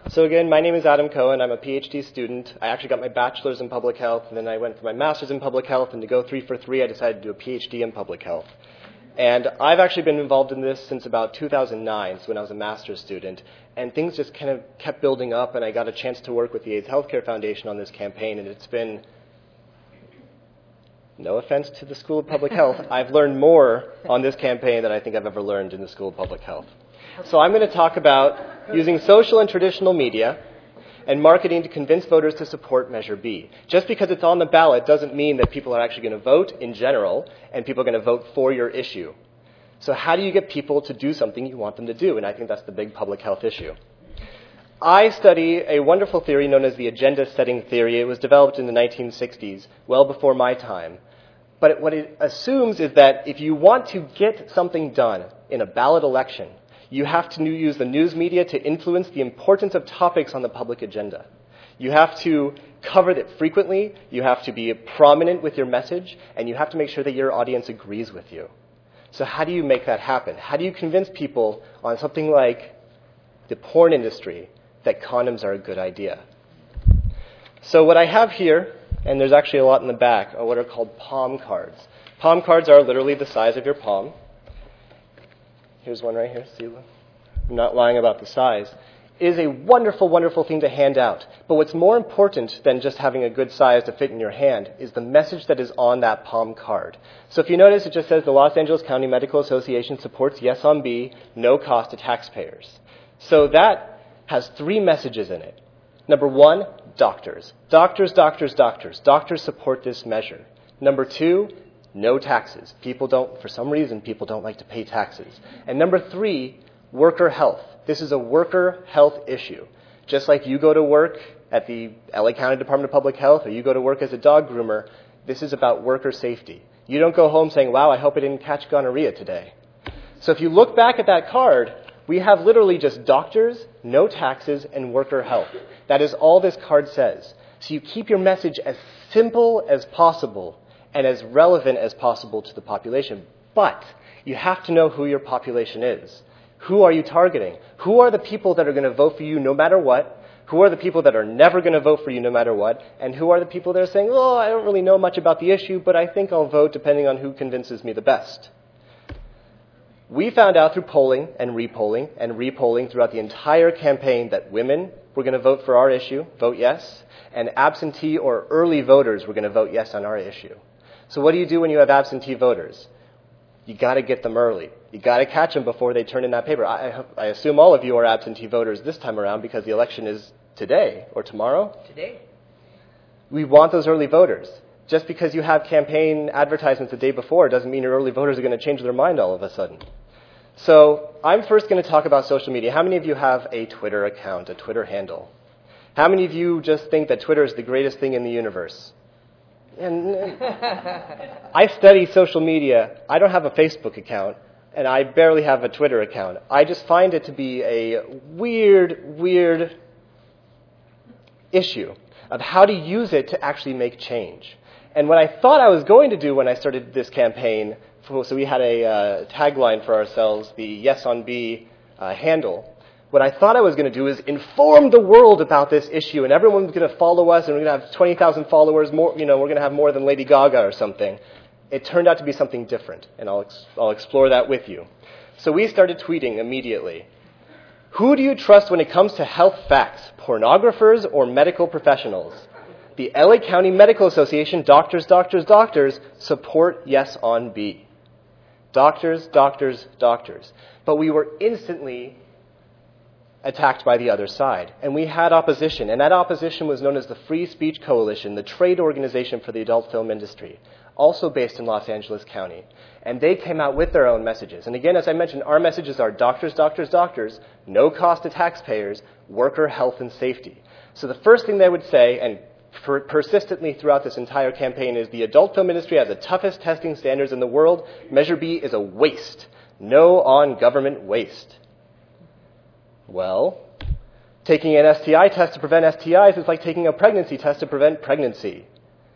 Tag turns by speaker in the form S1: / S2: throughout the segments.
S1: So again, my name is Adam Cohen. I'm a PhD student. I actually got my bachelor's in public health, and then I went for my master's in public health, and to go 3 for 3, I decided to do a PhD in public health. And I've actually been involved in this since about 2009, so when I was a master's student, and things just kind of kept building up, and I got a chance to work with the AIDS Healthcare Foundation on this campaign, and it's been, no offense to the School of Public Health, I've learned more on this campaign than I think I've ever learned in the School of Public Health. So I'm going to talk about using social and traditional media and marketing to convince voters to support Measure B. Just because it's on the ballot doesn't mean that people are actually going to vote in general and people are going to vote for your issue. So how do you get people to do something you want them to do? And I think that's the big public health issue. I study a wonderful theory known as the agenda setting theory. It was developed in the 1960s, well before my time. But what it assumes is that if you want to get something done in a ballot election, you have to use the news media to influence the importance of topics on the public agenda. You have to cover it frequently, you have to be prominent with your message, and you have to make sure that your audience agrees with you. So how do you make that happen? How do you convince people on something like the porn industry that condoms are a good idea? So what I have here, and there's actually a lot in the back, are what are called palm cards. Palm cards are literally the size of your palm. Here's one right here. See, I'm not lying about the size. It is a wonderful, wonderful thing to hand out. But what's more important than just having a good size to fit in your hand is the message that is on that palm card. So if you notice, it just says the Los Angeles County Medical Association supports Yes on B, no cost to taxpayers. So that has 3 messages in it. Number 1, doctors. Doctors, doctors, doctors. Doctors support this measure. Number 2, no taxes. For some reason, people don't like to pay taxes. And number 3, worker health. This is a worker health issue. Just like you go to work at the LA County Department of Public Health or you go to work as a dog groomer, this is about worker safety. You don't go home saying, wow, I hope I didn't catch gonorrhea today. So if you look back at that card, we have literally just doctors, no taxes, and worker health. That is all this card says. So you keep your message as simple as possible and as relevant as possible to the population. But you have to know who your population is. Who are you targeting? Who are the people that are going to vote for you no matter what? Who are the people that are never going to vote for you no matter what? And who are the people that are saying, oh, I don't really know much about the issue, but I think I'll vote depending on who convinces me the best. We found out through polling and repolling throughout the entire campaign that women were going to vote for our issue, vote yes, and absentee or early voters were going to vote yes on our issue. So what do you do when you have absentee voters? You got to get them early. You got to catch them before they turn in that paper. I assume all of you are absentee voters this time around because the election is today or tomorrow.
S2: Today.
S1: We want those early voters. Just because you have campaign advertisements the day before doesn't mean your early voters are going to change their mind all of a sudden. So I'm first going to talk about social media. How many of you have a Twitter account, a Twitter handle? How many of you just think that Twitter is the greatest thing in the universe? And I study social media. I don't have a Facebook account, and I barely have a Twitter account. I just find it to be a weird issue of how to use it to actually make change. And what I thought I was going to do when I started this campaign, so we had a tagline for ourselves, the Yes on B handle. What I thought I was going to do is inform the world about this issue, and everyone's going to follow us, and we're going to have 20,000 followers. More, we're going to have more than Lady Gaga or something. It turned out to be something different, and I'll explore that with you. So we started tweeting immediately. Who do you trust when it comes to health facts, pornographers or medical professionals? The LA County Medical Association, doctors, doctors, doctors, support Yes on B. Doctors, doctors, doctors. But we were instantly attacked by the other side. And we had opposition. And that opposition was known as the Free Speech Coalition, the trade organization for the adult film industry, also based in Los Angeles County. And they came out with their own messages. And again, as I mentioned, our messages are doctors, doctors, doctors, no cost to taxpayers, worker health and safety. So the first thing they would say, and persistently throughout this entire campaign, is the adult film industry has the toughest testing standards in the world. Measure B is a waste. No on government waste. Well, taking an STI test to prevent STIs is like taking a pregnancy test to prevent pregnancy.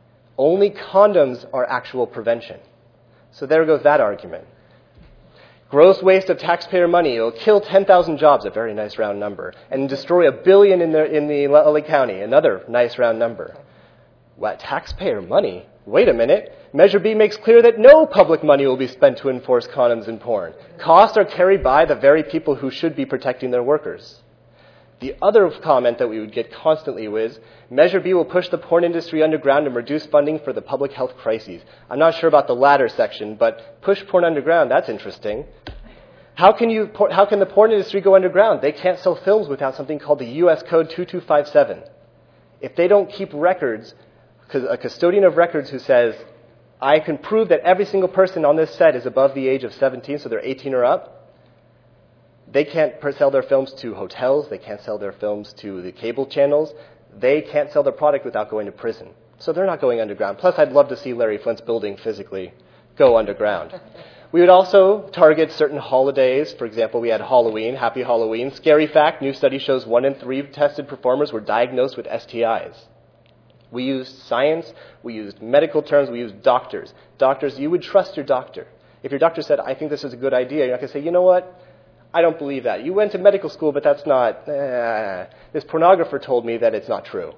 S1: Only condoms are actual prevention. So there goes that argument. Gross waste of taxpayer money. It will kill 10,000 jobs, a very nice round number, and destroy $1 billion in the LA County, another nice round number. What, taxpayer money? Wait a minute. Measure B makes clear that no public money will be spent to enforce condoms and porn. Costs are carried by the very people who should be protecting their workers. The other comment that we would get constantly was, Measure B will push the porn industry underground and reduce funding for the public health crises. I'm not sure about the latter section, but push porn underground, that's interesting. How can the porn industry go underground? They can't sell films without something called the U.S. Code 2257. If they don't keep records, a custodian of records who says, I can prove that every single person on this set is above the age of 17, so they're 18 or up, they can't sell their films to hotels. They can't sell their films to the cable channels. They can't sell their product without going to prison. So they're not going underground. Plus, I'd love to see Larry Flint's building physically go underground. We would also target certain holidays. For example, we had Halloween, Happy Halloween. Scary fact, new study shows 1 in 3 tested performers were diagnosed with STIs. We used science. We used medical terms. We used doctors. Doctors, you would trust your doctor. If your doctor said, I think this is a good idea, you're not going to say, you know what? I don't believe that. You went to medical school, but that's not... This pornographer told me that it's not true.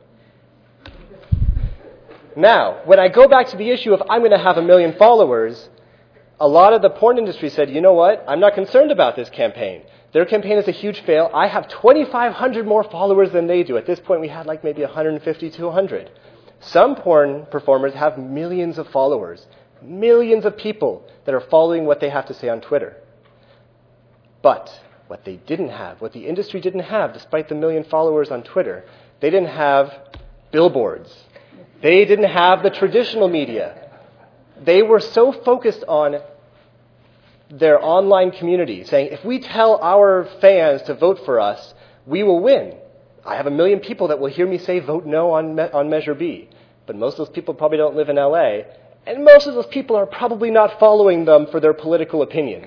S1: Now, when I go back to the issue of I'm going to have 1 million followers, a lot of the porn industry said, you know what? I'm not concerned about this campaign. Their campaign is a huge fail. I have 2,500 more followers than they do. At this point, we had like maybe 150, 200. Some porn performers have millions of followers, millions of people that are following what they have to say on Twitter. But what they didn't have, what the industry didn't have, despite the 1 million followers on Twitter, they didn't have billboards. They didn't have the traditional media. They were so focused on their online community, saying, if we tell our fans to vote for us, we will win. I have 1 million people that will hear me say vote no on Measure B. But most of those people probably don't live in LA, and most of those people are probably not following them for their political opinions.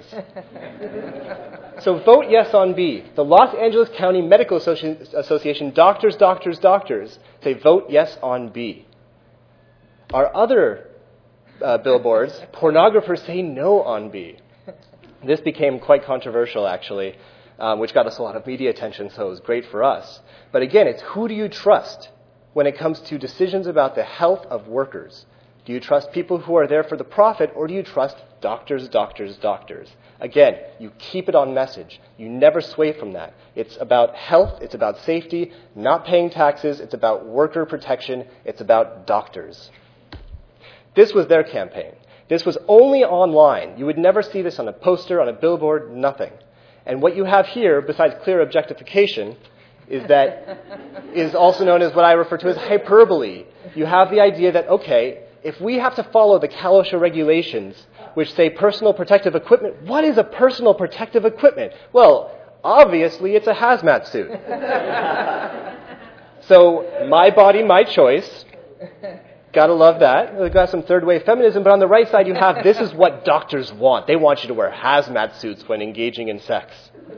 S1: So vote yes on B. The Los Angeles County Medical Association, doctors, say vote yes on B. Our other billboards, pornographers say no on B. This became quite controversial, actually, which got us a lot of media attention, so it was great for us. But again, it's who do you trust when it comes to decisions about the health of workers? Do you trust people who are there for the profit, or do you trust doctors? Again, you keep it on message. You never sway from that. It's about health. It's about safety, not paying taxes. It's about worker protection. It's about doctors. This was their campaign. This was only online. You would never see this on a poster, on a billboard, nothing. And what you have here, besides clear objectification, is also known as what I refer to as hyperbole. You have the idea that, okay, if we have to follow the Cal OSHA regulations, which say personal protective equipment, what is a personal protective equipment? Well, obviously it's a hazmat suit. So, my body, my choice. Gotta love that. We've got some third-wave feminism, but on the right side you have, this is what doctors want. They want you to wear hazmat suits when engaging in sex.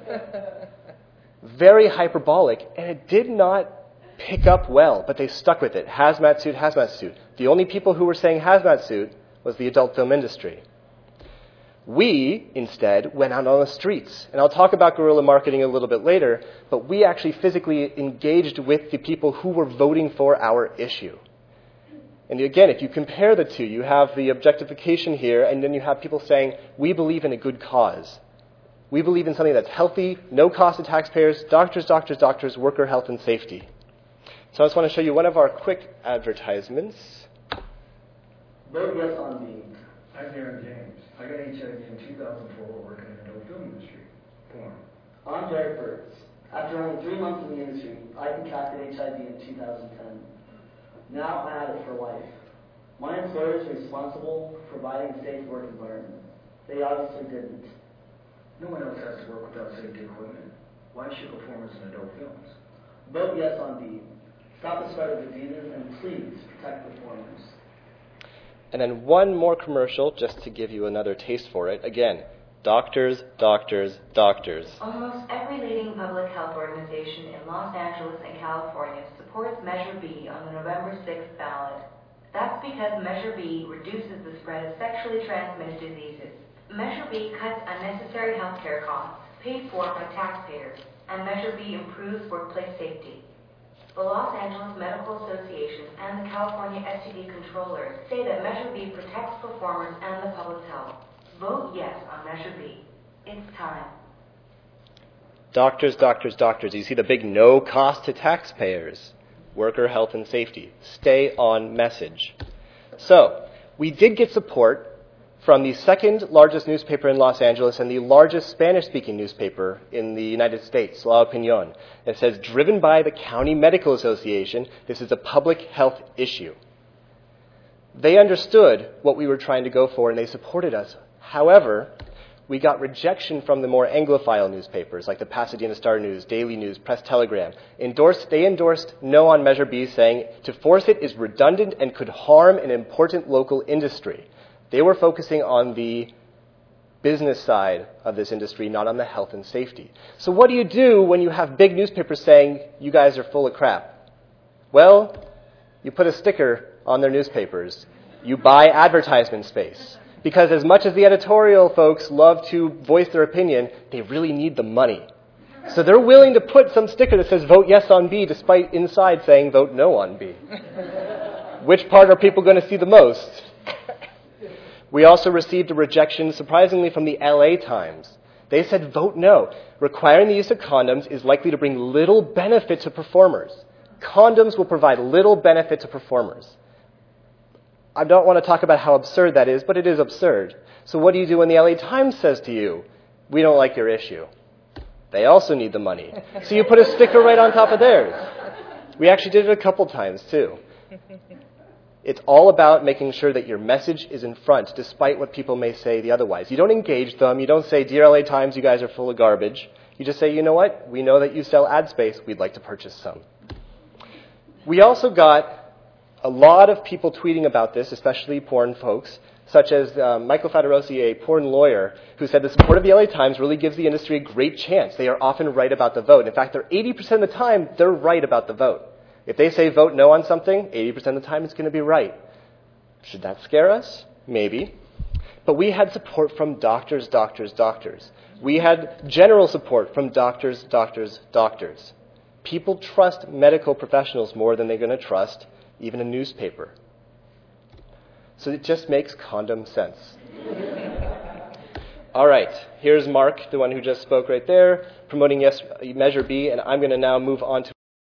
S1: Very hyperbolic, and it did not pick up well, but they stuck with it. Hazmat suit, hazmat suit. The only people who were saying hazmat suit was the adult film industry. We, instead, went out on the streets. And I'll talk about guerrilla marketing a little bit later, but we actually physically engaged with the people who were voting for our issue. And again, if you compare the two, you have the objectification here, and then you have people saying, we believe in a good cause. We believe in something that's healthy, no cost to taxpayers, doctors, worker health and safety. So I just want to show you one of our quick advertisements.
S2: Vote yes on me. I'm Darren James. I got HIV in 2004 working in the adult film industry. Porn.
S3: I'm Derek Burns. After only 3 months in the industry, I contracted HIV in 2010. Now I have it for life. My employer is responsible for providing a safe work environment. They obviously didn't.
S2: No one else has to work without safety equipment. Why should performers in adult films?
S3: Vote yes on B. Stop the spread of diseases and please protect performers.
S1: And then one more commercial just to give you another taste for it. Again, doctors.
S4: Almost every leading public health organization in Los Angeles and California supports Measure B on the November 6th ballot. That's because Measure B reduces the spread of sexually transmitted diseases. Measure B cuts unnecessary healthcare costs paid for by taxpayers, and Measure B improves workplace safety. The Los Angeles Medical Association and the California STD controllers say that Measure B protects performers and the public's health. Vote yes on Measure B. It's time.
S1: Doctors, doctors, doctors. You see the big no cost to taxpayers. Worker health and safety. Stay on message. So, we did get support from the second largest newspaper in Los Angeles and the largest Spanish-speaking newspaper in the United States, La Opinión. It says, driven by the County Medical Association, this is a public health issue. They understood what we were trying to go for, and they supported us. However, we got rejection from the more Anglophile newspapers, like the Pasadena Star-News, Daily News, Press-Telegram. They endorsed no on Measure B, saying to force it is redundant and could harm an important local industry. They were focusing on the business side of this industry, not on the health and safety. So what do you do when you have big newspapers saying, you guys are full of crap? Well, you put a sticker on their newspapers. You buy advertisement space. Because as much as the editorial folks love to voice their opinion, they really need the money. So they're willing to put some sticker that says, vote yes on B, despite inside saying, vote no on B. Which part are people going to see the most? We also received a rejection, surprisingly, from the LA Times. They said, vote no. Requiring the use of condoms is likely to bring little benefit to performers. Condoms will provide little benefit to performers. I don't want to talk about how absurd that is, but it is absurd. So what do you do when the LA Times says to you, we don't like your issue? They also need the money. So you put a sticker right on top of theirs. We actually did it a couple times, too. It's all about making sure that your message is in front, despite what people may say the otherwise. You don't engage them. You don't say, dear LA Times, you guys are full of garbage. You just say, you know what? We know that you sell ad space. We'd like to purchase some. We also got a lot of people tweeting about this, especially porn folks, such as Michael Federosi, a porn lawyer, who said the support of the LA Times really gives the industry a great chance. They are often right about the vote. In fact, 80% of the time, they're right about the vote. If they say vote no on something, 80% of the time it's going to be right. Should that scare us? Maybe. But we had support from doctors, doctors, doctors. We had general support from doctors, doctors, doctors. People trust medical professionals more than they're going to trust even a newspaper. So it just makes condom sense. All right, here's Mark, the one who just spoke right there, promoting Yes Measure B, and I'm going to now move on to